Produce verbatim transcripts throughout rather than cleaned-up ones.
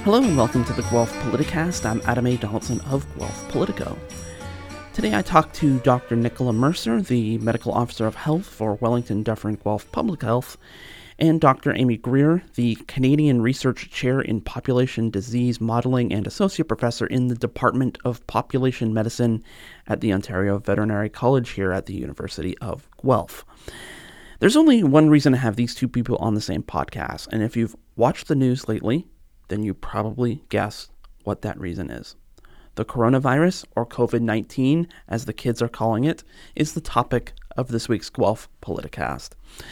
Hello and welcome to the Guelph Politicast. I'm Adam A. Donaldson of Guelph Politico. Today I talked to Doctor Nicola Mercer, the Medical Officer of Health for Wellington Dufferin Guelph Public Health, and Doctor Amy Greer, the Canadian Research Chair in Population Disease Modeling and Associate Professor in the Department of Population Medicine at the Ontario Veterinary College here at the University of Guelph. There's only one reason to have these two people on the same podcast, and if you've watched the news lately, then you probably guess what that reason is. The coronavirus, or covid nineteen, as the kids are calling it, is the topic of this week's Guelph Politicast.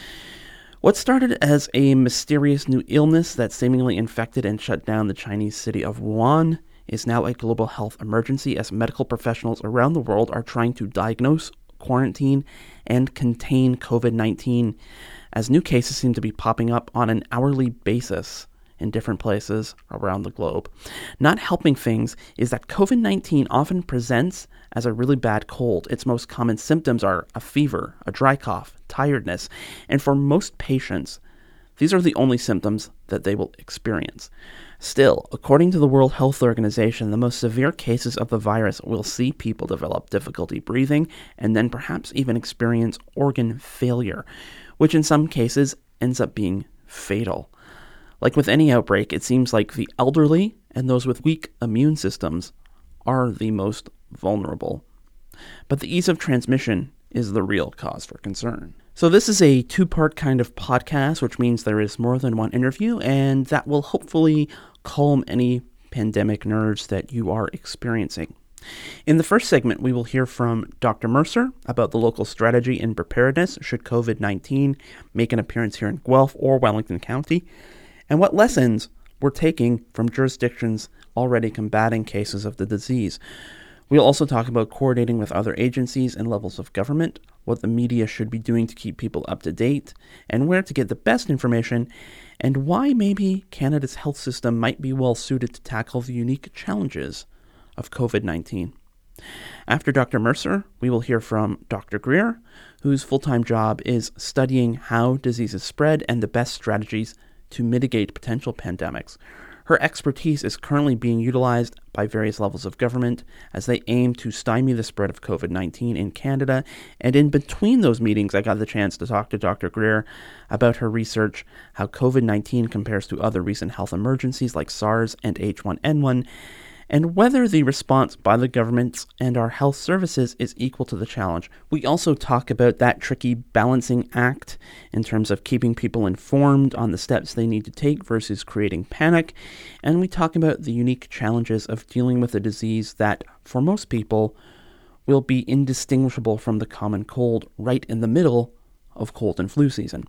What started as a mysterious new illness that seemingly infected and shut down the Chinese city of Wuhan is now a global health emergency as medical professionals around the world are trying to diagnose, quarantine, and contain covid nineteen, as new cases seem to be popping up on an hourly basis in different places around the globe. Not helping things is that covid nineteen often presents as a really bad cold. Its most common symptoms are a fever, a dry cough, tiredness, and for most patients, these are the only symptoms that they will experience. Still, according to the World Health Organization, the most severe cases of the virus will see people develop difficulty breathing and then perhaps even experience organ failure, which in some cases ends up being fatal. Like with any outbreak, it seems like the elderly and those with weak immune systems are the most vulnerable. But the ease of transmission is the real cause for concern. So this is a two-part kind of podcast, which means there is more than one interview, and that will hopefully calm any pandemic nerves that you are experiencing. In the first segment, we will hear from Doctor Mercer about the local strategy and preparedness should covid nineteen make an appearance here in Guelph or Wellington County, and what lessons we're taking from jurisdictions already combating cases of the disease. We'll also talk about coordinating with other agencies and levels of government, what the media should be doing to keep people up to date, and where to get the best information, and why maybe Canada's health system might be well suited to tackle the unique challenges of covid nineteen. After Doctor Mercer, we will hear from Doctor Greer, whose full-time job is studying how diseases spread and the best strategies to mitigate potential pandemics. Her expertise is currently being utilized by various levels of government as they aim to stymie the spread of covid nineteen in Canada. And in between those meetings, I got the chance to talk to Doctor Greer about her research, how covid nineteen compares to other recent health emergencies like SARS and H one N one, and whether the response by the governments and our health services is equal to the challenge. We also talk about that tricky balancing act in terms of keeping people informed on the steps they need to take versus creating panic, and we talk about the unique challenges of dealing with a disease that, for most people, will be indistinguishable from the common cold right in the middle of cold and flu season.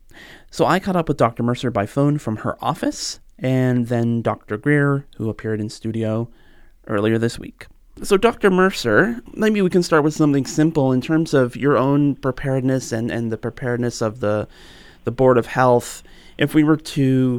So I caught up with Doctor Mercer by phone from her office, and then Doctor Greer, who appeared in studio earlier this week. So Doctor Mercer, maybe we can start with something simple in terms of your own preparedness and, and the preparedness of the the Board of Health. If we were to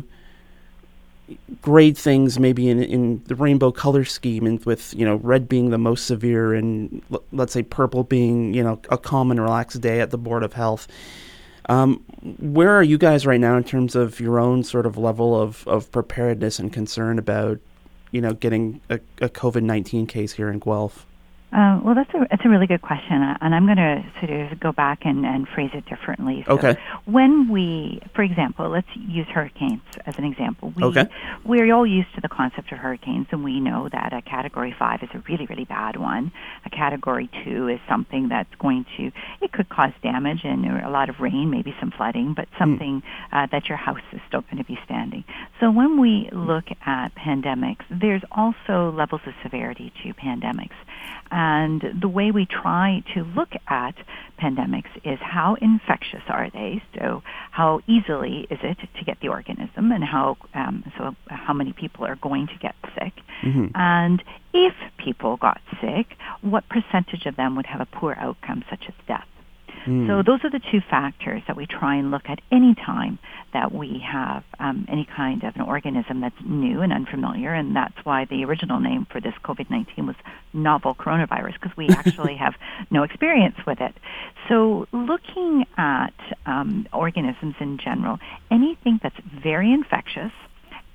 grade things maybe in, in the rainbow color scheme, and with, you know, red being the most severe and l- let's say purple being, you know, a calm and relaxed day at the Board of Health, Um, where are you guys right now in terms of your own sort of level of, of preparedness and concern about, you know, getting a, a covid nineteen case here in Guelph? Uh, well, that's a, that's a really good question, and I'm going to sort of go back and, and phrase it differently. So okay. When we, for example, let's use hurricanes as an example. We, okay. We're all used to the concept of hurricanes, and we know that a Category five is a really, really bad one. A Category two is something that's going to, it could cause damage and a lot of rain, maybe some flooding, but something mm. uh, that your house is still going to be standing. So when we look at pandemics, there's also levels of severity to pandemics. And the way we try to look at pandemics is how infectious are they? So how easily is it to get the organism, and how um, so how many people are going to get sick? Mm-hmm. And if people got sick, what percentage of them would have a poor outcome, such as death? Mm. So those are the two factors that we try and look at any time that we have um, any kind of an organism that's new and unfamiliar, and that's why the original name for this covid nineteen was novel coronavirus, because we actually have no experience with it. So looking at um, organisms in general, anything that's very infectious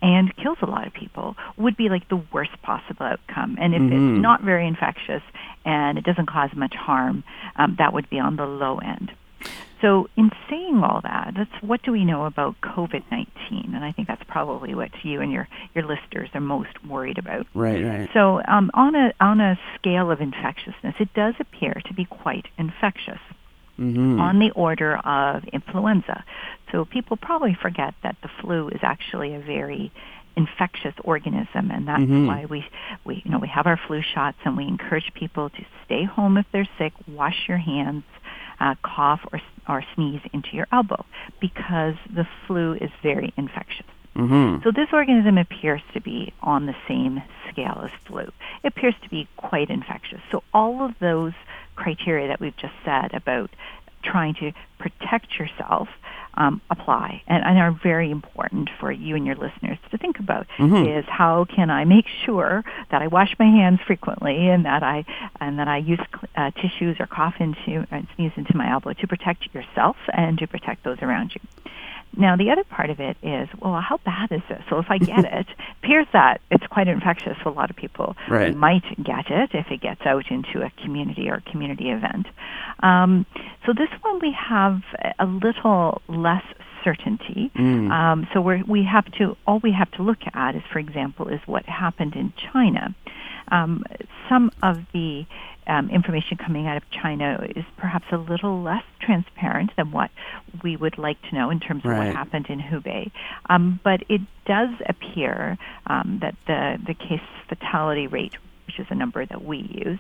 and kills a lot of people would be like the worst possible outcome. And if Mm-hmm. it's not very infectious and it doesn't cause much harm, um, that would be on the low end. So in saying all that, that's what do we know about COVID nineteen? And I think that's probably what you and your, your listeners are most worried about. Right, right. So um, on a on a scale of infectiousness, it does appear to be quite infectious, Mm-hmm. on the order of influenza. So people probably forget that the flu is actually a very infectious organism, and that's Mm-hmm. why we, we, you know, we have our flu shots, and we encourage people to stay home if they're sick, wash your hands, uh, cough or or sneeze into your elbow, because the flu is very infectious. Mm-hmm. So this organism appears to be on the same scale as flu. It appears to be quite infectious. So all of those criteria that we've just said about trying to protect yourself um, apply and, and are very important for you and your listeners to think about. Mm-hmm. Is how can I make sure that I wash my hands frequently and that I and that I use uh, tissues or cough into and sneeze into my elbow to protect yourself and to protect those around you. Now, the other part of it is, well, how bad is this? So if I get it, appears that it's quite infectious. So a lot of people Right. might get it if it gets out into a community or community event. Um, so this one we have a little less certainty. Mm. Um, so we we have to all we have to look at is, for example, is what happened in China. Um, some of the um, information coming out of China is perhaps a little less transparent than what we would like to know in terms of Right. what happened in Hubei. Um, but it does appear um, that the, the case fatality rate, which is a number that we use,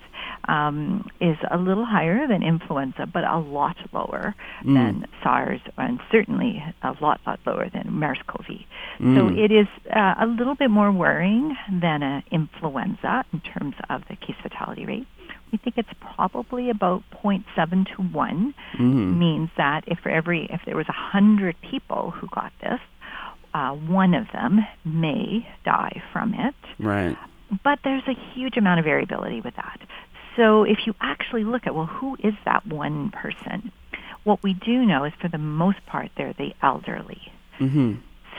um, is a little higher than influenza, but a lot lower Mm. than SARS, and certainly a lot, lot lower than MERS-CoV. Mm. So it is uh, a little bit more worrying than an influenza in terms of the case fatality rate. We think it's probably about zero point seven to one, Mm. means that if for every if there was a hundred people who got this, uh, one of them may die from it. Right. But there's a huge amount of variability with that. So if you actually look at, well, who is that one person? What we do know is for the most part, they're the elderly. Mm-hmm.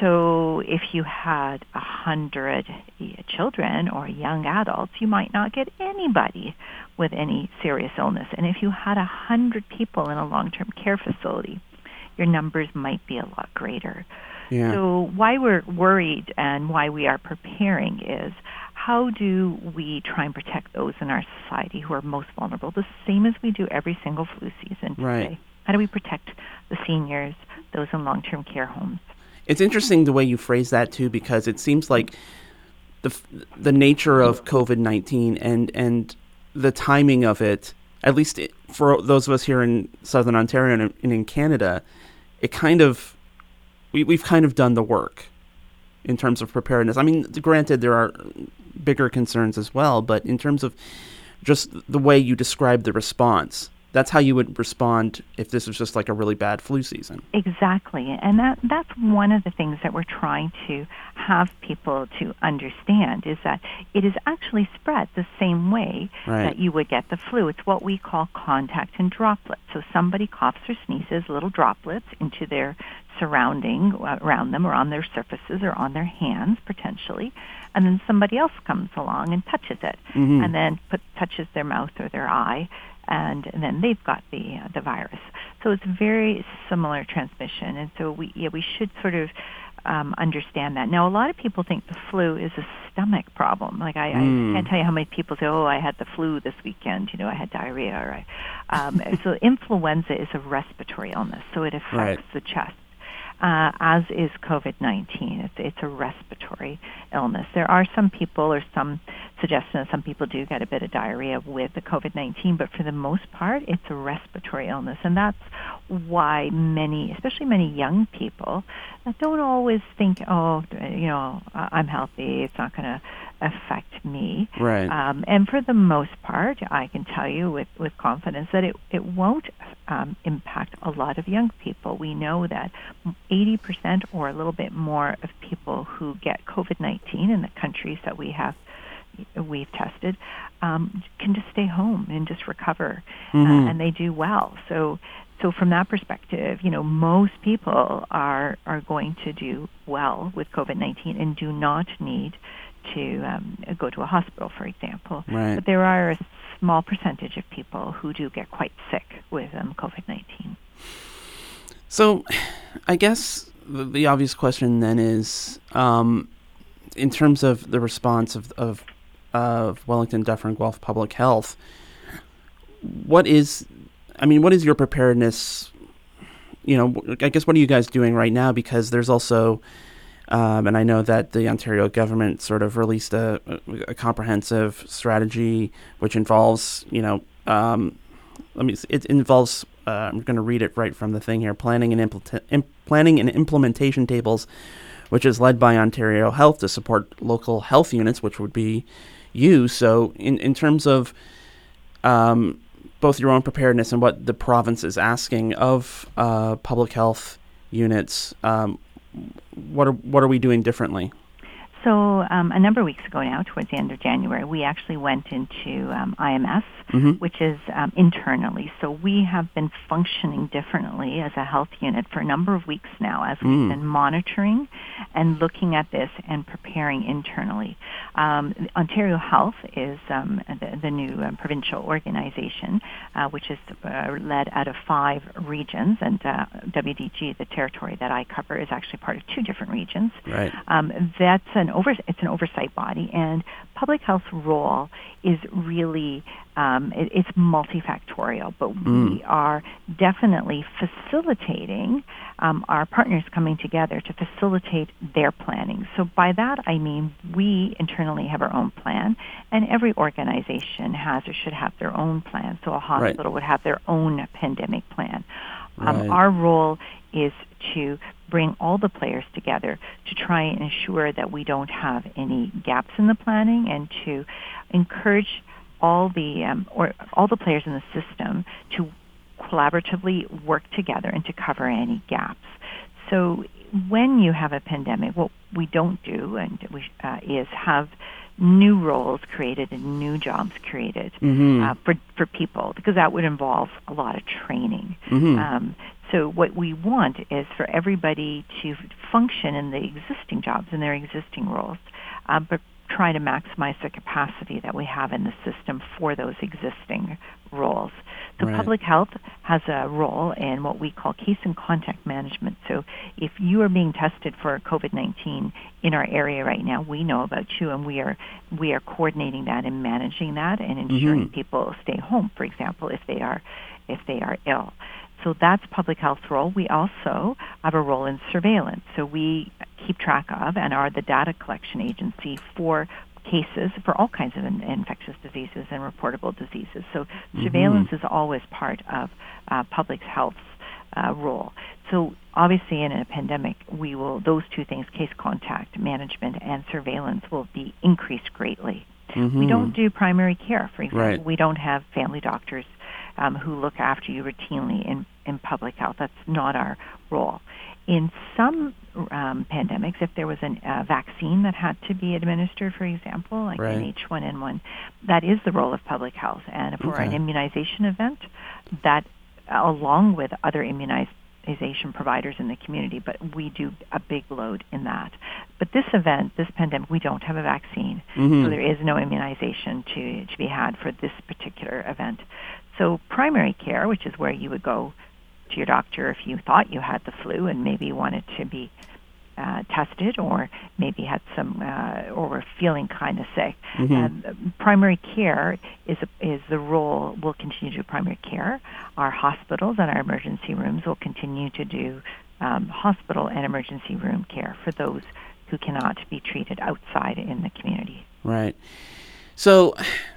So if you had a hundred children or young adults, you might not get anybody with any serious illness. And if you had a hundred people in a long-term care facility, your numbers might be a lot greater. Yeah. So why we're worried and why we are preparing is, how do we try and protect those in our society who are most vulnerable, the same as we do every single flu season Right. today? How do we protect the seniors, those in long-term care homes? It's interesting the way you phrase that too, because it seems like the f- the nature of COVID nineteen and and the timing of it, at least it, for those of us here in Southern Ontario and, and in Canada, it kind of we we've kind of done the work in terms of preparedness. I mean, granted, there are bigger concerns as well, but in terms of just the way you describe the response, that's how you would respond if this was just like a really bad flu season. Exactly. And that that's one of the things that we're trying to have people to understand, is that it is actually spread the same way Right. that you would get the flu. It's what we call contact and droplets. So somebody coughs or sneezes little droplets into their surrounding, uh, around them or on their surfaces or on their hands potentially, and then somebody else comes along and touches it, Mhm. and then put, touches their mouth or their eye, and, and then they've got the uh, the virus. So it's very similar transmission, and so we yeah we should sort of um, understand that. Now, a lot of people think the flu is a stomach problem. Like I, Mm. I can't tell you how many people say, "Oh, I had the flu this weekend. You know, I had diarrhea." Or I, um, so influenza is a respiratory illness, so it affects Right. the chest. Uh, as is COVID nineteen. It's, it's a respiratory illness. There are some people, or some suggestion that some people do get a bit of diarrhea with the COVID nineteen, but for the most part, it's a respiratory illness. And that's why many, especially many young people, that don't always think, oh, you know, I'm healthy, it's not going to affect me. Right. Um, and for the most part, I can tell you with, with confidence that it, it won't um, impact a lot of young people. We know that eighty percent or a little bit more of people who get COVID nineteen in the countries that we have we've tested um, can just stay home and just recover, Mhm. uh, and they do well. So so from that perspective, you know, most people are are going to do well with COVID nineteen and do not need to um, go to a hospital, for example. Right. But there are a small percentage of people who do get quite sick with um, COVID nineteen. So I guess the, the obvious question then is, um, in terms of the response of, of, of Wellington Dufferin Guelph Public Health, what is, I mean, what is your preparedness? You know, I guess what are you guys doing right now? Because there's also, um, and I know that the Ontario government sort of released a, a comprehensive strategy which involves, you know, um, let me. It involves. Uh, I'm going to read it right from the thing here. Planning and impl- imp- planning and implementation tables, which is led by Ontario Health to support local health units, which would be you. So, in in terms of um, both your own preparedness and what the province is asking of uh, public health units, um, what are what are we doing differently? So um, a number of weeks ago now, towards the end of January, we actually went into um, I M S, mm-hmm. which is um, internally. So we have been functioning differently as a health unit for a number of weeks now as we've mm. been monitoring and looking at this and preparing internally. Um, Ontario Health is um, the, the new um, provincial organization, uh, which is uh, led out of five regions, and uh, W D G, the territory that I cover, is actually part of two different regions. Right. Um, that's an over, it's an oversight body, and public health's role is really um, it, it's multifactorial, but mm. we are definitely facilitating um, our partners coming together to facilitate their planning. So by that I mean we internally have our own plan, and every organization has or should have their own plan. So a hospital right. would have their own pandemic plan. Um, right. Our role is to bring all the players together to try and ensure that we don't have any gaps in the planning, and to encourage all the um, or all the players in the system to collaboratively work together and to cover any gaps. So when you have a pandemic, what we don't do and we, uh, is have new roles created and new jobs created mm-hmm. uh, for for people, because that would involve a lot of training. Mm-hmm. Um, so what we want is for everybody to function in the existing jobs and their existing roles, uh, but try to maximize the capacity that we have in the system for those existing roles. So right. public health has a role in what we call case and contact management. So if you are being tested for COVID nineteen in our area right now, we know about you, and we are we are coordinating that and managing that and ensuring mm-hmm. people stay home, for example, if they are if they are ill. So that's public health's role. We also have a role in surveillance. So we keep track of and are the data collection agency for cases for all kinds of in- infectious diseases and reportable diseases. So mm-hmm. surveillance is always part of uh, public health's uh, role. So obviously in a pandemic, we will those two things, case contact management and surveillance, will be increased greatly. Mm-hmm. We don't do primary care, for example. Right. We don't have family doctors um, who look after you routinely in, in public health. That's not our role. In some um, pandemics, if there was a uh, vaccine that had to be administered, for example, like right. an H one N one, that is the role of public health. And for okay. an immunization event, that along with other immunization providers in the community, but we do a big load in that. But this event, this pandemic, we don't have a vaccine, mm-hmm. so there is no immunization to, to be had for this particular event. So primary care, which is where you would go to your doctor if you thought you had the flu and maybe wanted to be uh, tested, or maybe had some uh, or were feeling kind of sick. Mm-hmm. Um, primary care is a, is the role. We'll continue to do primary care. Our hospitals and our emergency rooms will continue to do um, hospital and emergency room care for those who cannot be treated outside in the community. Right. So,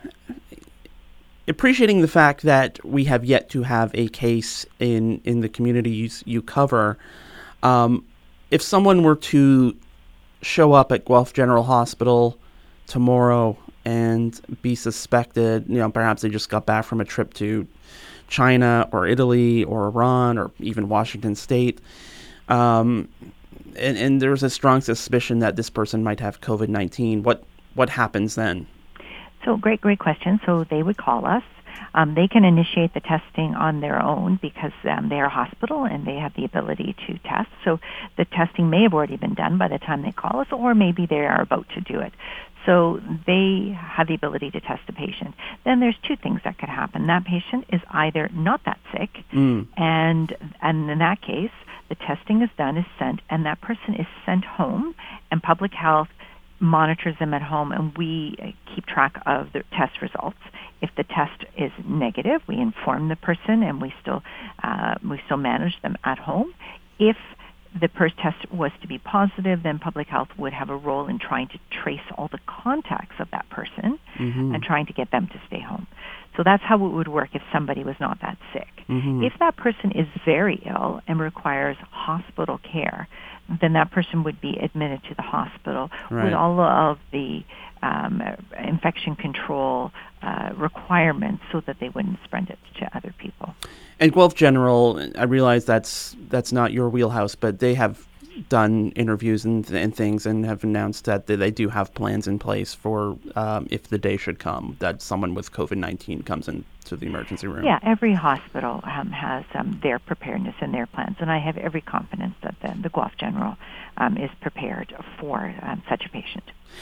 appreciating the fact that we have yet to have a case in, in the communities you cover, um, if someone were to show up at Guelph General Hospital tomorrow and be suspected, you know, perhaps they just got back from a trip to China or Italy or Iran or even Washington State, um, and, and there's a strong suspicion that this person might have COVID nineteen, what what happens then? So great, great question. So they would call us. Um, they can initiate the testing on their own because um, they are a hospital and they have the ability to test. So the testing may have already been done by the time they call us, or maybe they are about to do it. So they have the ability to test a patient. Then there's two things that could happen. That patient is either not that sick, mm. and and in that case, the testing is done, is sent, and that person is sent home, and public health monitors them at home, and we keep track of the test results. If the test is negative, we inform the person, and we still uh, we still manage them at home. If the first test was to be positive, then public health would have a role in trying to trace all the contacts of that person mm-hmm. and trying to get them to stay home. So that's how it would work if somebody was not that sick. Mm-hmm. If that person is very ill and requires hospital care, then that person would be admitted to the hospital right. with all of the um, infection control uh, requirements so that they wouldn't spread it to other people. And Guelph General, I realize that's that's not your wheelhouse, but they have done interviews and, and things and have announced that they do have plans in place for um, if the day should come that someone with COVID nineteen comes into the emergency room. Yeah, every hospital um, has um, their preparedness and their plans, and I have every confidence that the, the Guelph General um, is prepared for um, such a patient.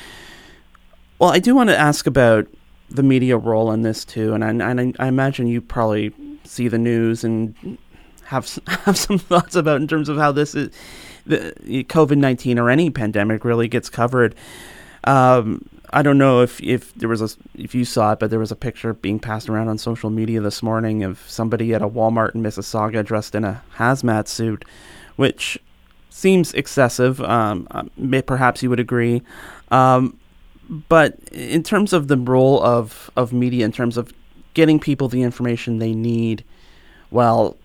Well, I do want to ask about the media role in this too, and I, and I imagine you probably see the news and have have some thoughts about in terms of how this is the COVID nineteen or any pandemic really gets covered. Um, I don't know if, if there was a if you saw it, but there was a picture being passed around on social media this morning of somebody at a Walmart in Mississauga dressed in a hazmat suit, which seems excessive. Um, perhaps you would agree. Um, but in terms of the role of, of media, in terms of getting people the information they need, while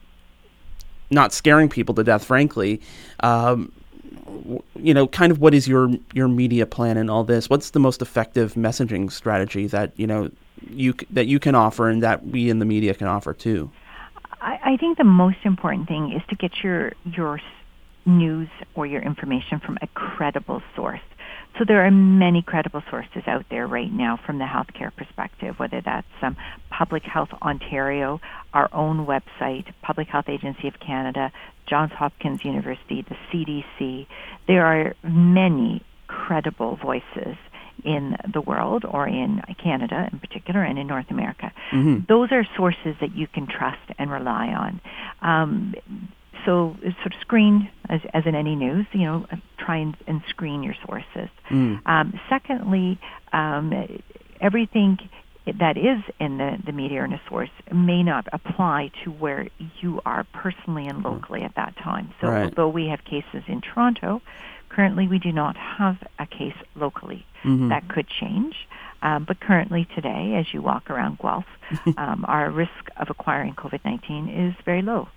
not scaring people to death, frankly, um, you know, kind of what is your your media plan in all this? What's the most effective messaging strategy that, you know, you that you can offer and that we in the media can offer too? I, I think the most important thing is to get your your news or your information from a credible source. So there are many credible sources out there right now from the healthcare perspective, whether that's um, Public Health Ontario, our own website, Public Health Agency of Canada, Johns Hopkins University, the C D C. There are many credible voices in the world, or in Canada in particular, and in North America. Mm-hmm. Those are sources that you can trust and rely on. Um, So sort of screen, as, as in any news, you know, try and, and screen your sources. Mm. Um, secondly, um, everything that is in the, the media or in a source may not apply to where you are personally and locally at that time. So right. although we have cases in Toronto, currently we do not have a case locally. Mm-hmm. That could change. Um, but currently today, as you walk around Guelph, um, our risk of acquiring COVID nineteen is very low.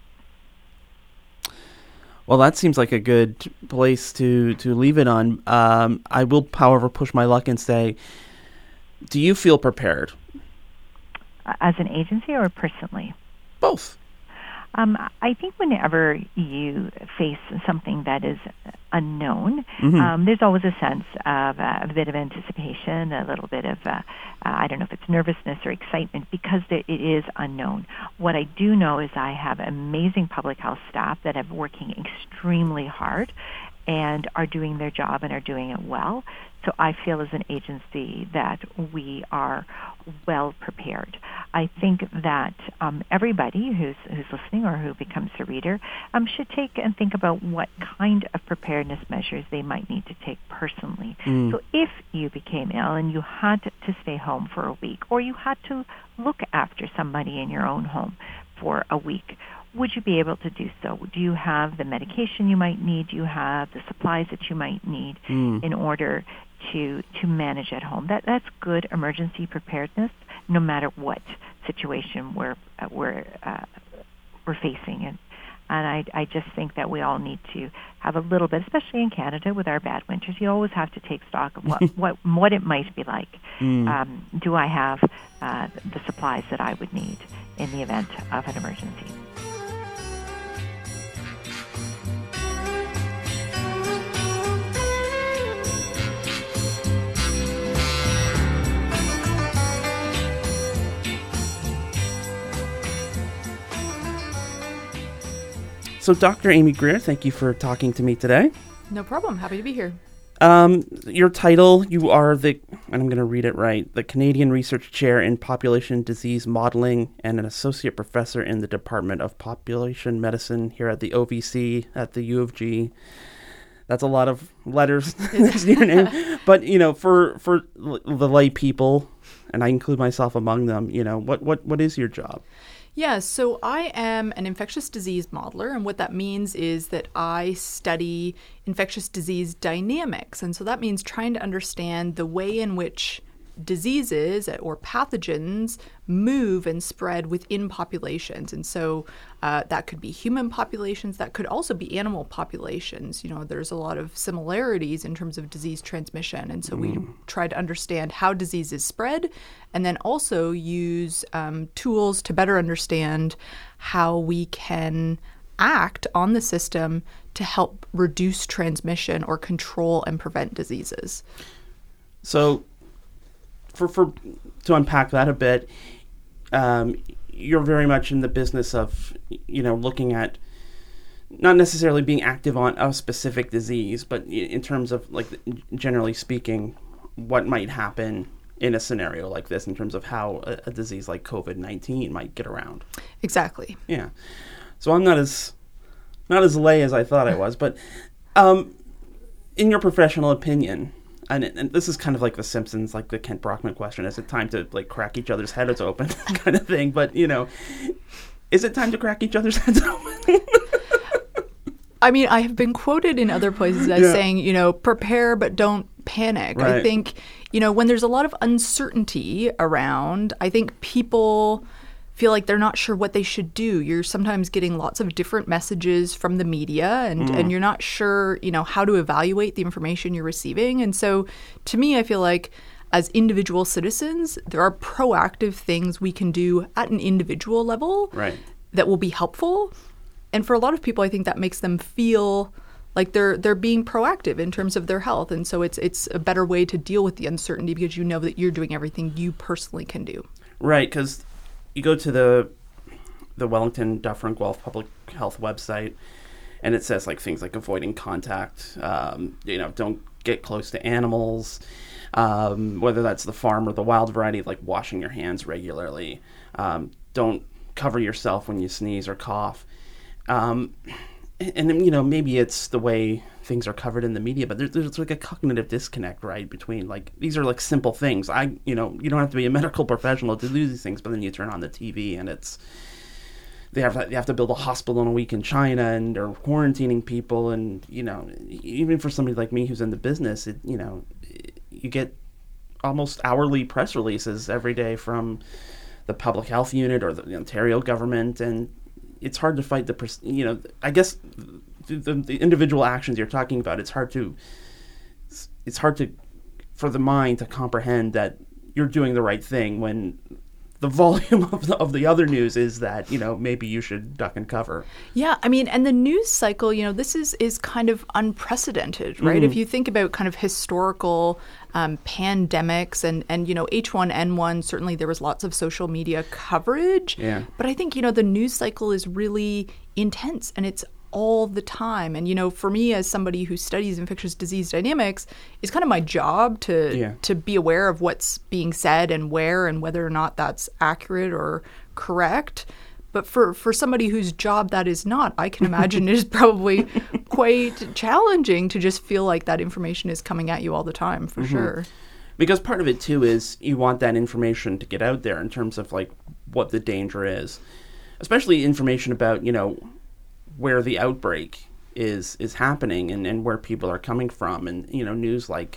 Well, that seems like a good place to, to leave it on. Um, I will, however, push my luck and say, do you feel prepared? As an agency or personally? Both. Um, I think whenever you face something that is unknown, mm-hmm. um, there's always a sense of uh, a bit of anticipation, a little bit of, uh, uh, I don't know if it's nervousness or excitement, because it is unknown. What I do know is I have amazing public health staff that are working extremely hard and are doing their job and are doing it well. So I feel as an agency that we are well prepared. I think that um, everybody who's who's listening or who becomes a reader um, should take and think about what kind of preparedness measures they might need to take personally. Mm. So if you became ill and you had to stay home for a week, or you had to look after somebody in your own home for a week, would you be able to do so? Do you have the medication you might need? Do you have the supplies that you might need mm. in order to to manage at home? That that's good emergency preparedness, no matter what situation we're uh, we're uh, we're facing. And and I I just think that we all need to have a little bit, especially in Canada with our bad winters. You always have to take stock of what what what it might be like. Mm. Um, do I have uh, the supplies that I would need in the event of an emergency? So Doctor Amy Greer, thank you for talking to me today. No problem. Happy to be here. Um, your title, you are the, and I'm going to read it right, the Canadian Research Chair in Population Disease Modeling and an Associate Professor in the Department of Population Medicine here at the O V C at the U of G. That's a lot of letters next to your name. But, you know, for, for the lay people, and I include myself among them, you know, what, what, what is your job? Yeah, so I am an infectious disease modeler, and what that means is that I study infectious disease dynamics. And so that means trying to understand the way in which diseases or pathogens move and spread within populations. And so uh, that could be human populations, that could also be animal populations. You know, there's a lot of similarities in terms of disease transmission. And so mm. we try to understand how diseases spread, and then also use um, tools to better understand how we can act on the system to help reduce transmission or control and prevent diseases. So For, for to unpack that a bit, um, you're very much in the business of, you know, looking at not necessarily being active on a specific disease, but in terms of, like, generally speaking, what might happen in a scenario like this in terms of how a, a disease like COVID nineteen might get around. Exactly. Yeah. So I'm not as not as lay as I thought I was, but um, in your professional opinion, And, and this is kind of like The Simpsons, like the Kent Brockman question. Is it time to, like, crack each other's heads open kind of thing? But, you know, is it time to crack each other's heads open? I mean, I have been quoted in other places as yeah. saying, you know, prepare but don't panic. Right. I think, you know, when there's a lot of uncertainty around, I think people feel like they're not sure what they should do. You're sometimes getting lots of different messages from the media, and, mm. and you're not sure, you know, how to evaluate the information you're receiving. And so to me, I feel like as individual citizens, there are proactive things we can do at an individual level right. that will be helpful. And for a lot of people, I think that makes them feel like they're they're being proactive in terms of their health. And so it's it's a better way to deal with the uncertainty because you know that you're doing everything you personally can do. Right, because you go to the the Wellington Dufferin Guelph Public Health website, and it says, like, things like avoiding contact, um, you know, don't get close to animals, um, whether that's the farm or the wild variety, like washing your hands regularly, um, don't cover yourself when you sneeze or cough. Um, and, and, you know, maybe it's the way things are covered in the media, but there's, there's like a cognitive disconnect, right, between, like, these are like simple things. I, you know, you don't have to be a medical professional to do these things, but then you turn on the T V and it's, they have, they have to build a hospital in a week in China, and they're quarantining people. And, you know, even for somebody like me who's in the business, it, you know, you get almost hourly press releases every day from the public health unit or the Ontario government. And it's hard to fight the, you know, I guess the, the, the individual actions you're talking about, it's hard to, it's hard to, for the mind to comprehend that you're doing the right thing when the volume of the, of the other news is that, you know, maybe you should duck and cover. Yeah, I mean, and the news cycle, you know, this is, is kind of unprecedented, right? Mm-hmm. If you think about kind of historical um, pandemics and, and, you know, H one N one, certainly there was lots of social media coverage. Yeah. But I think, you know, the news cycle is really intense, and it's all the time. And, you know, for me as somebody who studies infectious disease dynamics, it's kind of my job to yeah. to be aware of what's being said and where and whether or not that's accurate or correct. But for, for somebody whose job that is not, I can imagine it is probably quite challenging to just feel like that information is coming at you all the time, for mm-hmm. sure. Because part of it, too, is you want that information to get out there in terms of, like, what the danger is. Especially information about, you know, where the outbreak is is happening and, and where people are coming from. And, you know, news like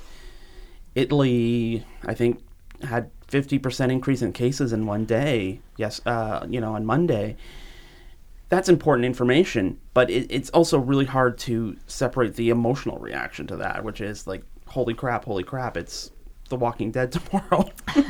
Italy, I think, had fifty percent increase in cases in one day, yes, uh, you know, on Monday. That's important information, but it, it's also really hard to separate the emotional reaction to that, which is like, holy crap, holy crap, it's The Walking Dead tomorrow.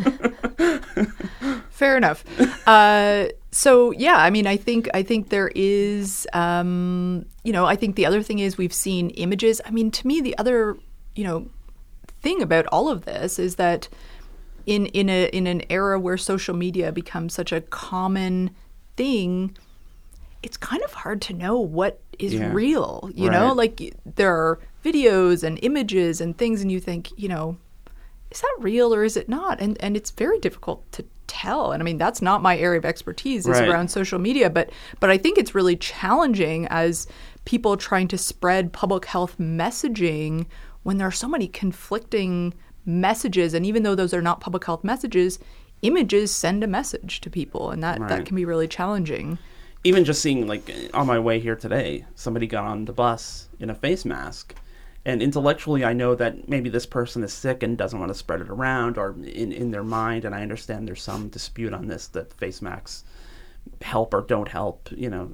Fair enough. Uh, so yeah, I mean, I think I think there is, um, you know, I think the other thing is we've seen images. I mean, to me, the other, you know, thing about all of this is that in in a in an era where social media becomes such a common thing, it's kind of hard to know what is Yeah. real, you Right. know? Like there are videos and images and things, and you think, you know, is that real or is it not? And and it's very difficult to tell. And I mean, that's not my area of expertise, is Right. around social media, but but I think it's really challenging as people trying to spread public health messaging when there are so many conflicting messages. And even though those are not public health messages, images send a message to people, and that, Right. that can be really challenging. Even just seeing, like, on my way here today, somebody got on the bus in a face mask. And intellectually, I know that maybe this person is sick and doesn't want to spread it around, or in, in their mind, and I understand there's some dispute on this, that face masks help or don't help, you know.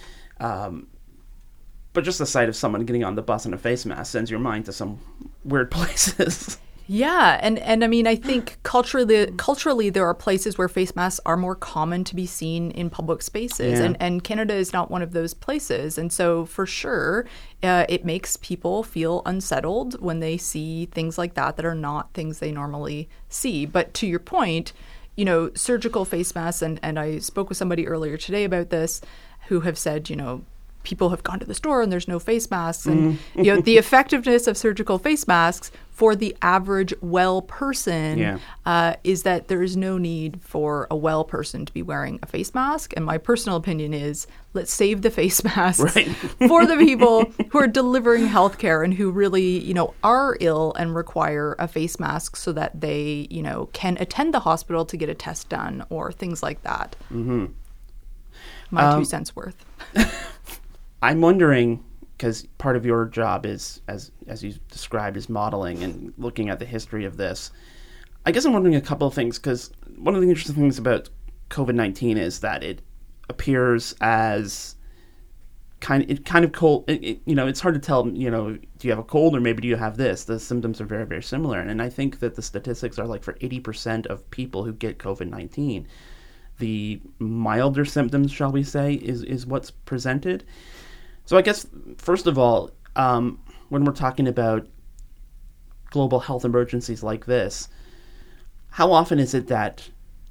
Um, but just the sight of someone getting on the bus in a face mask sends your mind to some weird places. Yeah, and, and I mean, I think culturally, culturally there are places where face masks are more common to be seen in public spaces, Yeah. and, and Canada is not one of those places. And so for sure, uh, it makes people feel unsettled when they see things like that that are not things they normally see. But to your point, you know, surgical face masks, and, and I spoke with somebody earlier today about this who have said, you know, people have gone to the store and there's no face masks. And, Mm-hmm. you know, the effectiveness of surgical face masks for the average well person Yeah. uh, is that there is no need for a well person to be wearing a face mask. And my personal opinion is, let's save the face masks Right. for the people who are delivering healthcare and who really, you know, are ill and require a face mask so that they, you know, can attend the hospital to get a test done or things like that. Mm-hmm. My Um, two cents worth. I'm wondering, because part of your job is, as as you described, is modeling and looking at the history of this. I guess I'm wondering a couple of things, because one of the interesting things about COVID nineteen is that it appears as kind of, it kind of cold. It, it, you know, it's hard to tell. You know, do you have a cold or maybe do you have this? The symptoms are very very similar, and I think that the statistics are like for eighty percent of people who get COVID nineteen, the milder symptoms, shall we say, is is what's presented. So I guess, first of all, um, when we're talking about global health emergencies like this, how often is it that,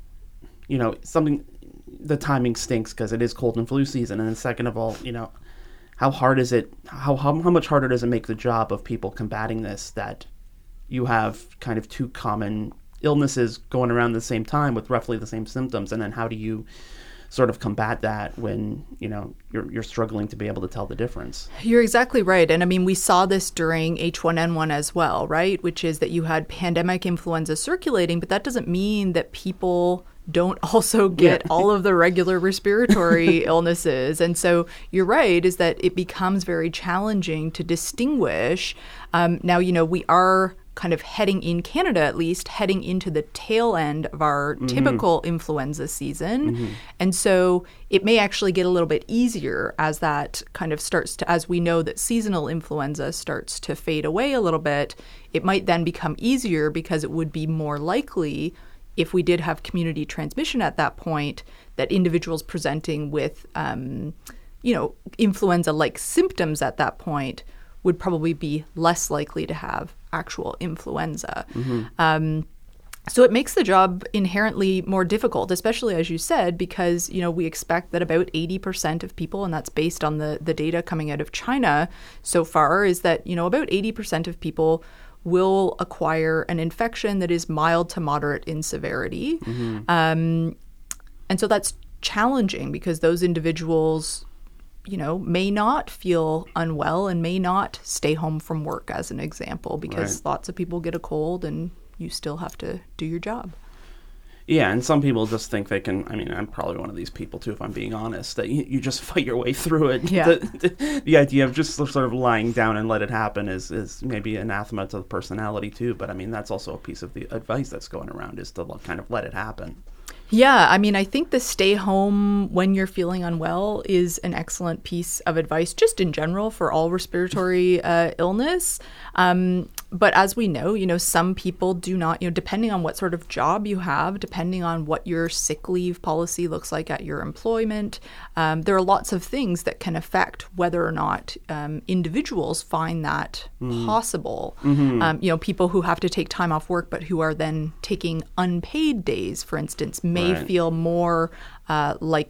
you know, something, the timing stinks because it is cold and flu season, and then second of all, you know, how hard is it, how, how, how much harder does it make the job of people combating this that you have kind of two common illnesses going around at the same time with roughly the same symptoms, and then how do you sort of combat that when, you know, you're you're struggling to be able to tell the difference? You're exactly right. And I mean, we saw this during H one N one as well, right? Which is that you had pandemic influenza circulating, but that doesn't mean that people don't also get Yeah. all of the regular respiratory illnesses. And so you're right, is that it becomes very challenging to distinguish. Um, now, you know, we are kind of heading, in Canada at least, heading into the tail end of our Mm-hmm. typical influenza season. Mm-hmm. And so it may actually get a little bit easier as that kind of starts to, as we know that seasonal influenza starts to fade away a little bit, it might then become easier because it would be more likely, if we did have community transmission at that point, that individuals presenting with, um, you know, influenza-like symptoms at that point would probably be less likely to have actual influenza. Mm-hmm. Um, so it makes the job inherently more difficult, especially as you said, because, you know, we expect that about eighty percent of people, and that's based on the, the data coming out of China so far, is that, you know, about eighty percent of people will acquire an infection that is mild to moderate in severity. Mm-hmm. Um, and so that's challenging because those individuals, you know, may not feel unwell and may not stay home from work, as an example, because Right. lots of people get a cold and you still have to do your job. Yeah, and some people just think they can, I mean, I'm probably one of these people too, if I'm being honest, that you, you just fight your way through it. Yeah. The, the, the idea of just sort of lying down and let it happen is, is maybe anathema to the personality too, but I mean, that's also a piece of the advice that's going around, is to kind of let it happen. Yeah, I mean, I think the stay home when you're feeling unwell is an excellent piece of advice, just in general, for all respiratory uh, illness. Um, but as we know, you know, some people do not, you know, depending on what sort of job you have, depending on what your sick leave policy looks like at your employment, um, there are lots of things that can affect whether or not um, individuals find that mm. possible. Mm-hmm. Um, you know, people who have to take time off work, but who are then taking unpaid days, for instance, may Right. feel more uh, like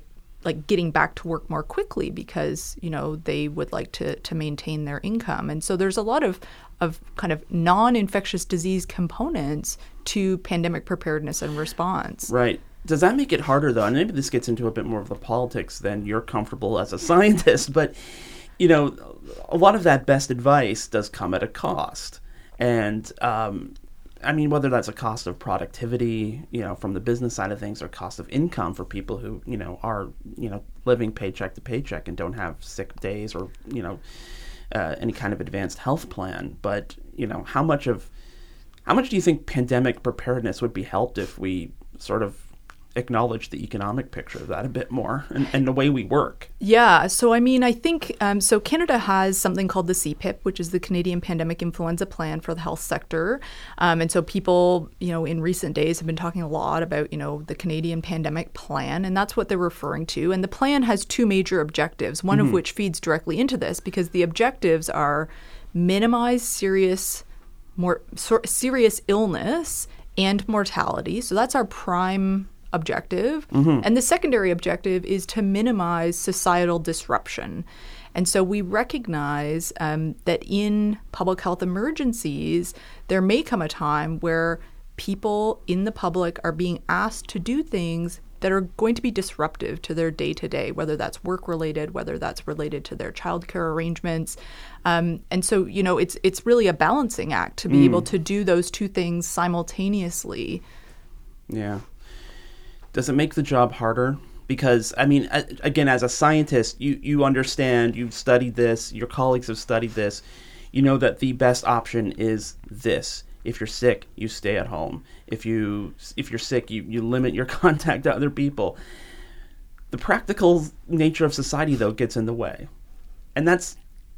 like getting back to work more quickly because, you know, they would like to to maintain their income. And so there's a lot of of kind of non-infectious disease components to pandemic preparedness and response. Right. Does that make it harder, though? And maybe this gets into a bit more of the politics than you're comfortable as a scientist, but, you know, a lot of that best advice does come at a cost. And, um, I mean, whether that's a cost of productivity, you know, from the business side of things, or cost of income for people who, you know, are, you know, living paycheck to paycheck and don't have sick days or, you know, uh, any kind of advanced health plan. But, you know, how much of, how much do you think pandemic preparedness would be helped if we sort of acknowledge the economic picture of that a bit more and, and the way we work? Yeah. So, I mean, I think, um, so Canada has something called the C P I P, which is the Canadian Pandemic Influenza Plan for the health sector. Um, and so people, you know, in recent days have been talking a lot about, you know, the Canadian Pandemic Plan, and that's what they're referring to. And the plan has two major objectives, one mm-hmm. of which feeds directly into this, because the objectives are minimize serious, more so, serious illness and mortality. So that's our prime objective. Mm-hmm. And the secondary objective is to minimize societal disruption. And so we recognize um, that in public health emergencies, there may come a time where people in the public are being asked to do things that are going to be disruptive to their day-to-day, whether that's work-related, whether that's related to their childcare arrangements. Um, and so, you know, it's it's really a balancing act to be mm. able to do those two things simultaneously. Yeah. Does it make the job harder? Because, I mean, again, as a scientist, you, you understand, you've studied this, your colleagues have studied this, you know that the best option is this. If you're sick, you stay at home. If, you, if you're sick, you, you limit your contact to other people. The practical nature of society, though, gets in the way. And that's,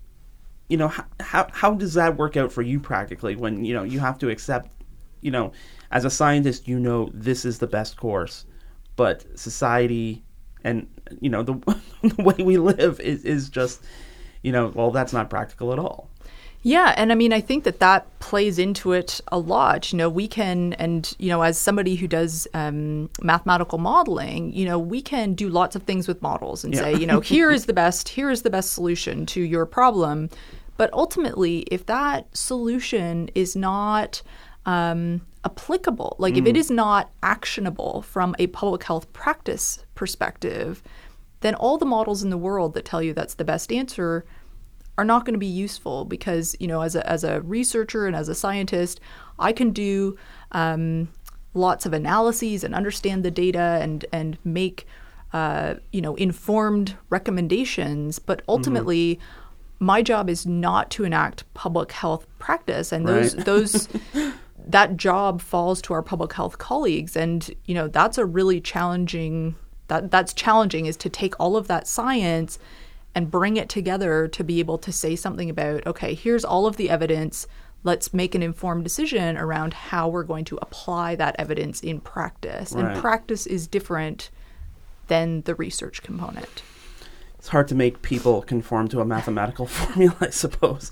you know, how, how, how does that work out for you practically when, you know, you have to accept, you know, as a scientist, you know this is the best course. But society and, you know, the, the way we live is, is just, you know, well, that's not practical at all. Yeah. And I mean, I think that that plays into it a lot. You know, we can, and, you know, as somebody who does um, mathematical modeling, you know, we can do lots of things with models and yeah. say, you know, here is the best, here is the best solution to your problem. But ultimately, if that solution is not um, applicable, like mm. if it is not actionable from a public health practice perspective, then all the models in the world that tell you that's the best answer are not going to be useful, because, you know, as a as a researcher and as a scientist, I can do um, lots of analyses and understand the data and and make uh, you know informed recommendations, but ultimately. Mm. My job is not to enact public health practice, and those right. those that job falls to our public health colleagues. And, you know, that's a really challenging that that's challenging is to take all of that science and bring it together to be able to say something about, okay, here's all of the evidence. Let's make an informed decision around how we're going to apply that evidence in practice. Right. And practice is different than the research component. It's hard to make people conform to a mathematical formula, I suppose.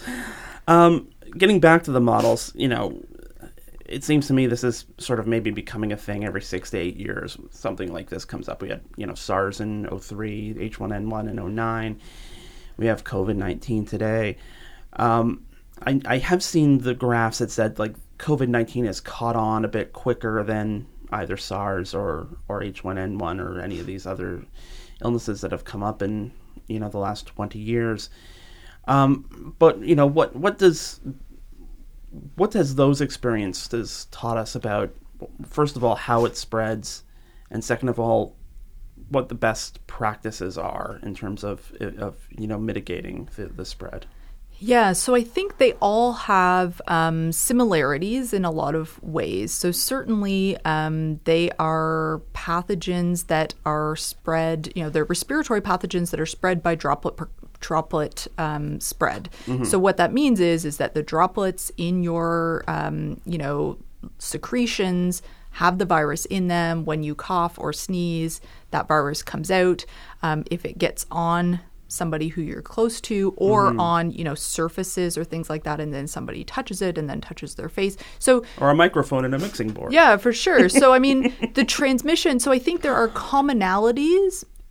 Um, getting back to the models, you know, it seems to me this is sort of maybe becoming a thing every six to eight years. Something like this comes up. We had, you know, SARS in oh three, H one N one in oh nine. We have COVID nineteen today. Um, I, I have seen the graphs that said, like, COVID nineteen has caught on a bit quicker than either SARS or, or H one N one or any of these other illnesses that have come up in, you know, the last twenty years. Um, but, you know, what, what does, what has those experiences taught us about, first of all, how it spreads, and second of all, what the best practices are in terms of, of you know, mitigating the, the spread? Yeah, so I think they all have um, similarities in a lot of ways. So certainly um, they are pathogens that are spread, you know, they're respiratory pathogens that are spread by droplet per, droplet um, spread. Mm-hmm. So what that means is, is that the droplets in your, um, you know, secretions have the virus in them. When you cough or sneeze, that virus comes out. Um, if it gets on somebody who you're close to, or mm-hmm. on, you know, surfaces or things like that, and then somebody touches it and then touches their face. So, or a microphone and a mixing board. Yeah, for sure. So, I mean, the transmission, so I think there are commonalities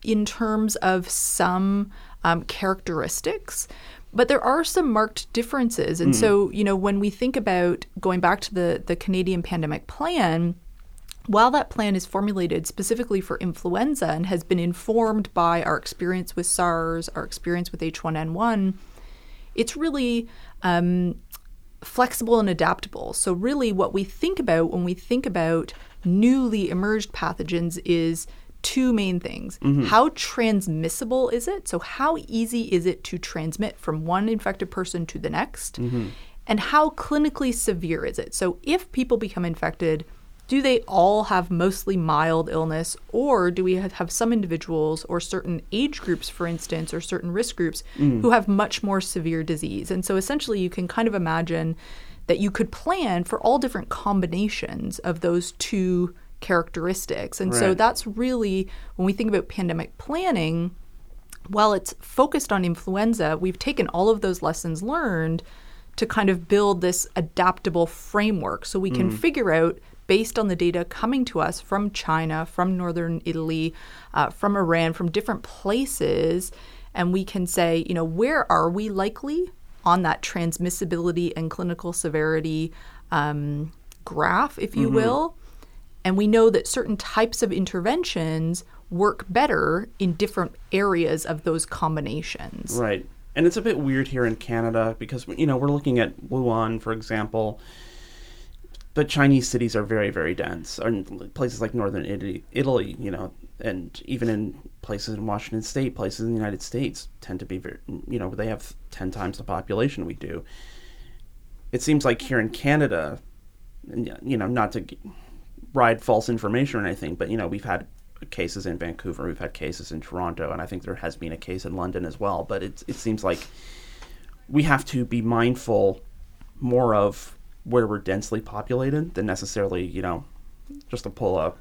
in terms of some um, characteristics, but there are some marked differences. And mm. so, you know, when we think about going back to the, the Canadian Pandemic Plan, while that plan is formulated specifically for influenza and has been informed by our experience with SARS, our experience with H one N one, it's really um, flexible and adaptable. So really what we think about when we think about newly emerged pathogens is two main things. Mm-hmm. How transmissible is it? So how easy is it to transmit from one infected person to the next? Mm-hmm. And how clinically severe is it? So if people become infected, do they all have mostly mild illness, or do we have some individuals or certain age groups, for instance, or certain risk groups mm. who have much more severe disease? And so essentially you can kind of imagine that you could plan for all different combinations of those two characteristics. And right. so that's really, when we think about pandemic planning, while it's focused on influenza, we've taken all of those lessons learned to kind of build this adaptable framework so we can mm. figure out, based on the data coming to us from China, from northern Italy, uh, from Iran, from different places, and we can say, you know, where are we likely on that transmissibility and clinical severity um, graph, if you mm-hmm. will. And we know that certain types of interventions work better in different areas of those combinations. Right. And it's a bit weird here in Canada because, you know, we're looking at Wuhan, for example, but Chinese cities are very, very dense. Or in places like northern Italy, Italy, you know, and even in places in Washington State, places in the United States tend to be very, you know, they have ten times the population we do. It seems like here in Canada, you know, not to ride false information or anything, but, you know, we've had cases in Vancouver, we've had cases in Toronto, and I think there has been a case in London as well. But it, it seems like we have to be mindful more of where we're densely populated than necessarily, you know, just to pull a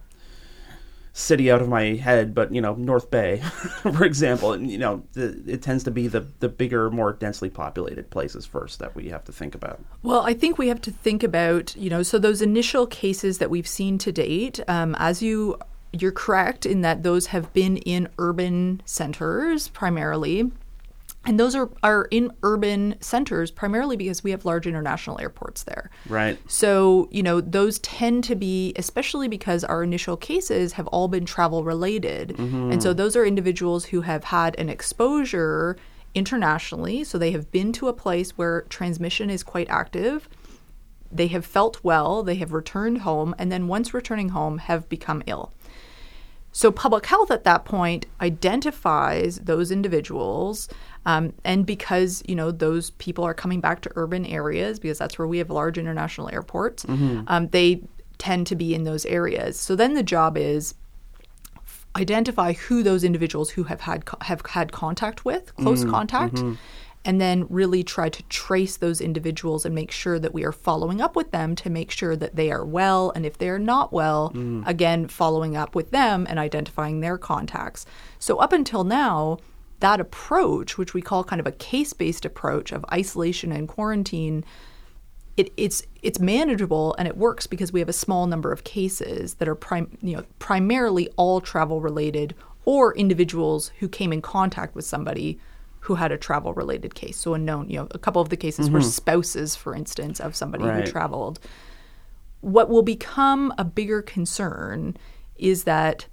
city out of my head, but, you know, North Bay, for example, and, you know, the, it tends to be the, the bigger, more densely populated places first that we have to think about. Well, I think we have to think about, you know, so those initial cases that we've seen to date, um, as you, you're correct in that those have been in urban centers primarily. And those are, are in urban centers primarily because we have large international airports there. Right. So, you know, those tend to be, especially because our initial cases have all been travel related. Mm-hmm. And so those are individuals who have had an exposure internationally. So they have been to a place where transmission is quite active. They have felt well. They have returned home. And then once returning home, have become ill. So public health at that point identifies those individuals, um, and because, you know, those people are coming back to urban areas because that's where we have large international airports, mm-hmm. um, they tend to be in those areas. So then the job is identify who those individuals who have had have had contact with, close mm-hmm. contact, mm-hmm. and then really try to trace those individuals and make sure that we are following up with them to make sure that they are well. And if they are not well, mm. again, following up with them and identifying their contacts. So up until now, that approach, which we call kind of a case-based approach of isolation and quarantine, it, it's it's manageable and it works because we have a small number of cases that are prim, you know, primarily all travel-related or individuals who came in contact with somebody who had a travel-related case. So a known, you know, a couple of the cases mm-hmm. were spouses, for instance, of somebody right. who traveled. What will become a bigger concern is that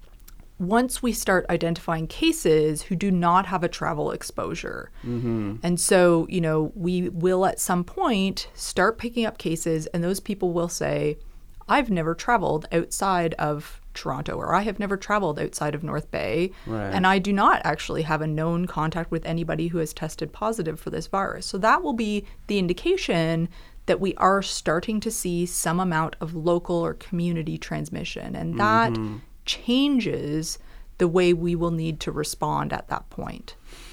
once we start identifying cases who do not have a travel exposure. Mm-hmm. And so, you know, we will at some point start picking up cases and those people will say, I've never traveled outside of Toronto, or I have never traveled outside of North Bay, right. and I do not actually have a known contact with anybody who has tested positive for this virus. So that will be the indication that we are starting to see some amount of local or community transmission, and that mm-hmm. changes the way we will need to respond at that point.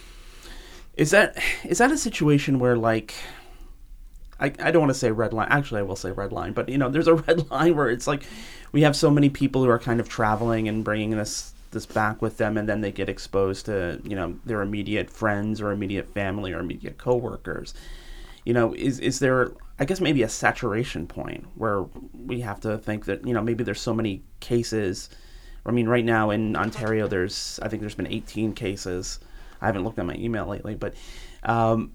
Is that is that a situation where, like, I, I don't want to say red line. Actually, I will say red line. But, you know, there's a red line where it's like we have so many people who are kind of traveling and bringing this this back with them, and then they get exposed to, you know, their immediate friends or immediate family or immediate coworkers. You know, is is there, I guess, maybe a saturation point where we have to think that, you know, maybe there's so many cases I mean, right now in Ontario, there's I think there's been eighteen cases. I haven't looked at my email lately, but um,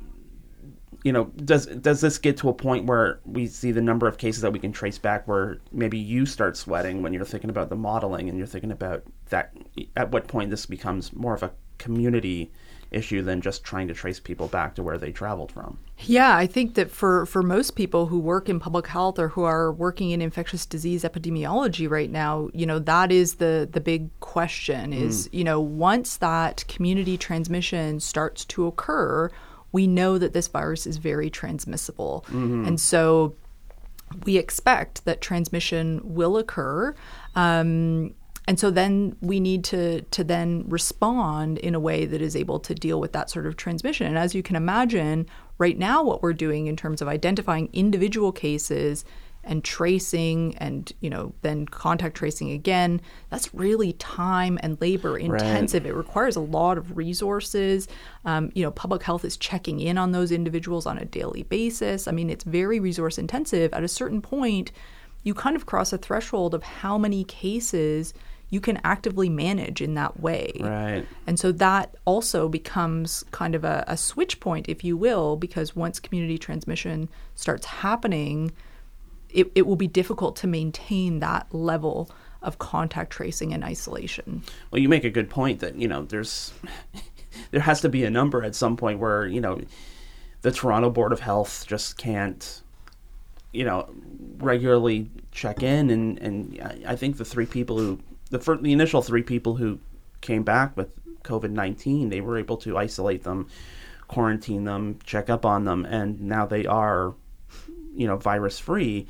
you know, does does this get to a point where we see the number of cases that we can trace back where maybe you start sweating when you're thinking about the modeling and you're thinking about that, at what point this becomes more of a community issue than just trying to trace people back to where they traveled from? Yeah, I think that for, for most people who work in public health or who are working in infectious disease epidemiology right now, you know, that is the, the big question is, mm. you know, once that community transmission starts to occur, we know that this virus is very transmissible. Mm-hmm. And so we expect that transmission will occur. Um, and so then we need to to then respond in a way that is able to deal with that sort of transmission. And as you can imagine, right now what we're doing in terms of identifying individual cases and tracing and, you know, then contact tracing again, that's really time and labor intensive. Right. It requires a lot of resources. Um, you know, public health is checking in on those individuals on a daily basis. I mean, it's very resource intensive. At a certain point, you kind of cross a threshold of how many cases you can actively manage in that way. Right. And so that also becomes kind of a, a switch point, if you will, because once community transmission starts happening, It, it will be difficult to maintain that level of contact tracing and isolation. Well, you make a good point that, you know, there's there has to be a number at some point where, you know, the Toronto Board of Health just can't, you know, regularly check in. And, and I think the three people who, the, first, the initial three people who came back with COVID nineteen, they were able to isolate them, quarantine them, check up on them, and now they are, you know, virus free.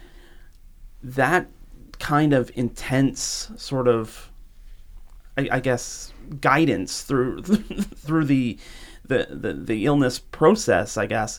That kind of intense sort of, I, I guess, guidance through through the, the the the illness process, I guess,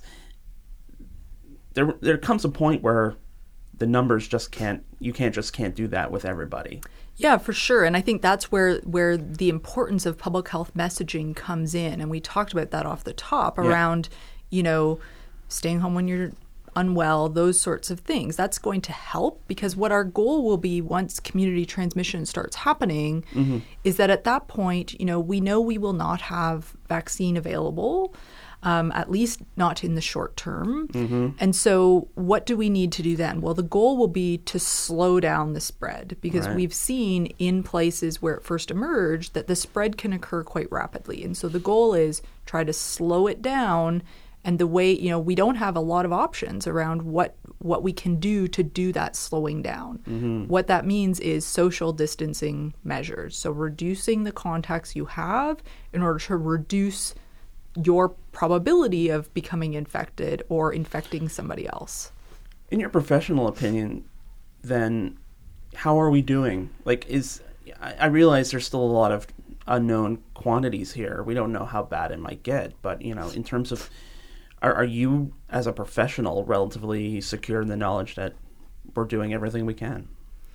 there there comes a point where the numbers just can't, you can't just can't do that with everybody. Yeah, for sure. And I think that's where where the importance of public health messaging comes in. And we talked about that off the top around, yeah. you know, staying home when you're unwell, those sorts of things. That's going to help, because what our goal will be once community transmission starts happening mm-hmm. is that at that point, you know, we know we will not have vaccine available, um, at least not in the short term. Mm-hmm. And so what do we need to do then? Well, the goal will be to slow down the spread, because right. we've seen in places where it first emerged that the spread can occur quite rapidly. And so the goal is try to slow it down. And the way, you know, we don't have a lot of options around what what we can do to do that slowing down. Mm-hmm. What that means is social distancing measures. So reducing the contacts you have in order to reduce your probability of becoming infected or infecting somebody else. In your professional opinion, then, how are we doing? Like, is I, I realize there's still a lot of unknown quantities here. We don't know how bad it might get. But, you know, in terms of, Are, are you, as a professional, relatively secure in the knowledge that we're doing everything we can?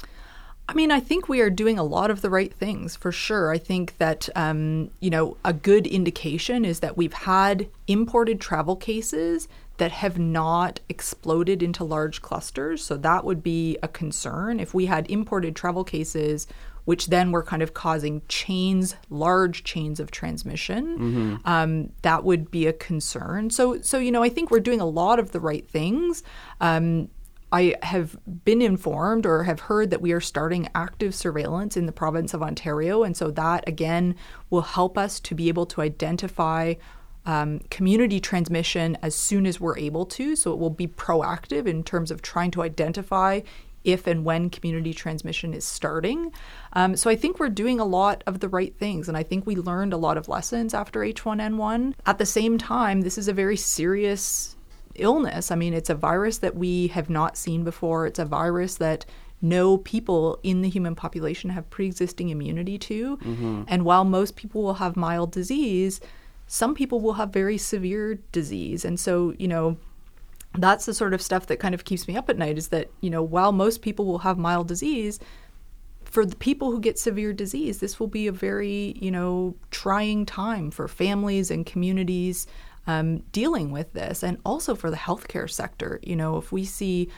I mean, I think we are doing a lot of the right things, for sure. I think that, um, you know, a good indication is that we've had imported travel cases that have not exploded into large clusters. So that would be a concern. If we had imported travel cases which then were kind of causing chains, large chains of transmission, mm-hmm. um, that would be a concern. So, so you know, I think we're doing a lot of the right things. Um, I have been informed or have heard that we are starting active surveillance in the province of Ontario. And so that, again, will help us to be able to identify um, community transmission as soon as we're able to. So it will be proactive in terms of trying to identify if and when community transmission is starting. Um, so I think we're doing a lot of the right things. And I think we learned a lot of lessons after H one N one. At the same time, this is a very serious illness. I mean, it's a virus that we have not seen before. It's a virus that no people in the human population have pre-existing immunity to. Mm-hmm. And while most people will have mild disease, some people will have very severe disease. And so, you know, that's the sort of stuff that kind of keeps me up at night, is that, you know, while most people will have mild disease, for the people who get severe disease, this will be a very, you know, trying time for families and communities um, dealing with this, and also for the healthcare sector. You know, if we see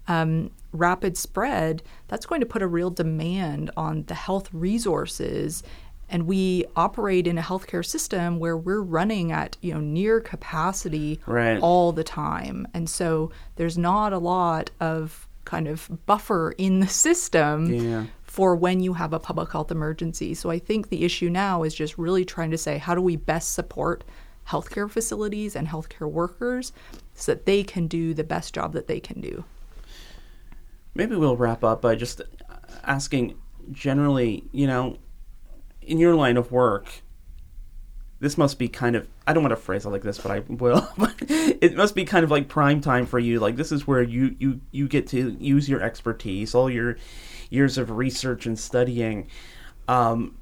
um, rapid spread, that's going to put a real demand on the health resources. And we operate in a healthcare system where we're running at, you know, near capacity right. all the time. And so there's not a lot of kind of buffer in the system yeah. for when you have a public health emergency. So I think the issue now is just really trying to say, how do we best support healthcare facilities and healthcare workers so that they can do the best job that they can do? Maybe we'll wrap up by just asking generally, you know, in your line of work, this must be kind of, I don't want to phrase it like this, but I will. It must be kind of like prime time for you. Like, this is where you, you, you get to use your expertise, all your years of research and studying. Um,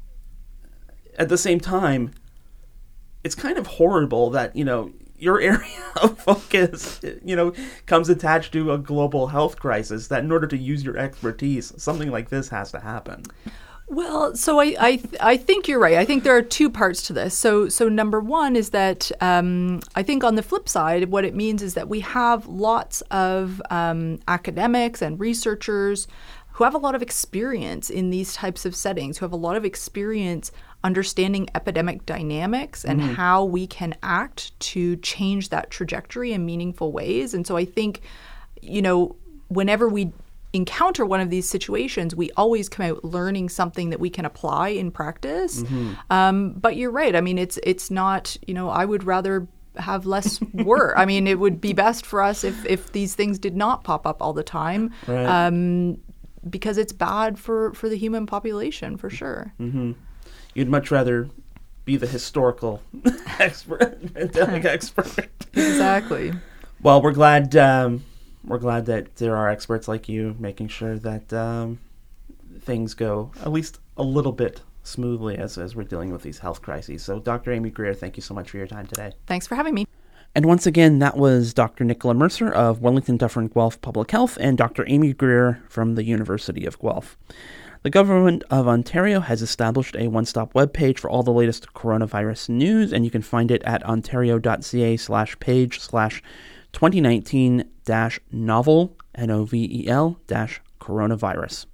at the same time, it's kind of horrible that, you know, your area of focus, you know, comes attached to a global health crisis, that in order to use your expertise, something like this has to happen. Well, so I, I I think you're right. I think there are two parts to this. So so number one is that um, I think on the flip side, what it means is that we have lots of um, academics and researchers who have a lot of experience in these types of settings, who have a lot of experience understanding epidemic dynamics and mm-hmm. how we can act to change that trajectory in meaningful ways. And so I think, you know, whenever we encounter one of these situations, we always come out learning something that we can apply in practice. Mm-hmm. Um, but you're right. I mean, it's it's not, you know, I would rather have less work. I mean, it would be best for us if, if these things did not pop up all the time, right. um, because it's bad for, for the human population, for sure. Mm-hmm. You'd much rather be the historical expert, pandemic expert. Exactly. Well, we're glad... Um, We're glad that there are experts like you making sure that um, things go at least a little bit smoothly as, as we're dealing with these health crises. So, Doctor Amy Greer, thank you so much for your time today. Thanks for having me. And once again, that was Doctor Nicola Mercer of Wellington Dufferin Guelph Public Health and Doctor Amy Greer from the University of Guelph. The Government of Ontario has established a one-stop webpage for all the latest coronavirus news, and you can find it at ontario.ca slash page slash twenty nineteen dash novel, N O V E L, dash coronavirus.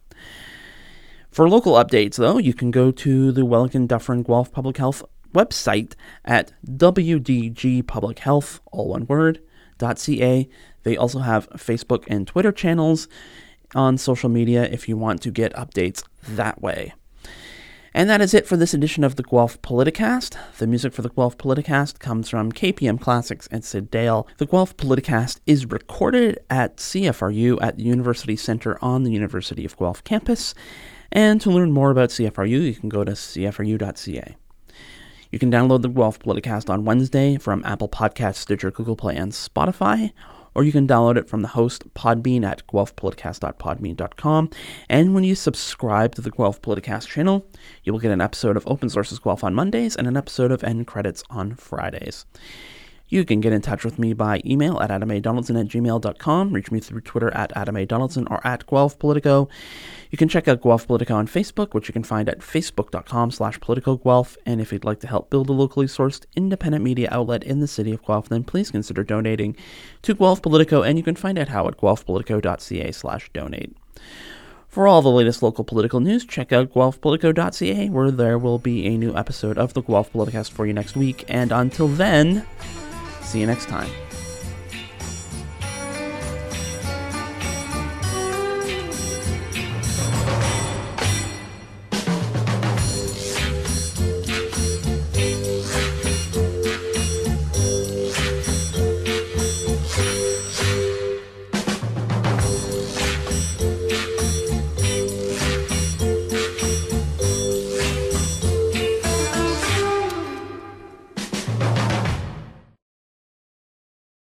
For local updates, though, you can go to the Wellington Dufferin Guelph Public Health website at w d g public health, all one word, .ca. They also have Facebook and Twitter channels on social media if you want to get updates that way. And that is it for this edition of the Guelph Politicast. The music for the Guelph Politicast comes from K P M Classics and Sid Dale. The Guelph Politicast is recorded at C F R U at the University Center on the University of Guelph campus. And to learn more about C F R U, you can go to c f r u dot c a. You can download the Guelph Politicast on Wednesday from Apple Podcasts, Stitcher, Google Play, and Spotify. Or you can download it from the host Podbean at guelph politicast dot podbean dot com. And when you subscribe to the Guelph Politicast channel, you will get an episode of Open Sources Guelph on Mondays and an episode of End Credits on Fridays. You can get in touch with me by email at adam a donaldson at gmail dot com, reach me through Twitter at adam a donaldson or at Guelph Politico. You can check out Guelph Politico on Facebook, which you can find at facebook.com slash politicoguelph. And if you'd like to help build a locally sourced independent media outlet in the city of Guelph, then please consider donating to Guelph Politico, and you can find out how at guelphpolitico.ca slash donate. For all the latest local political news, check out guelph politico dot c a, where there will be a new episode of the Guelph Politicast for you next week. And until then, see you next time.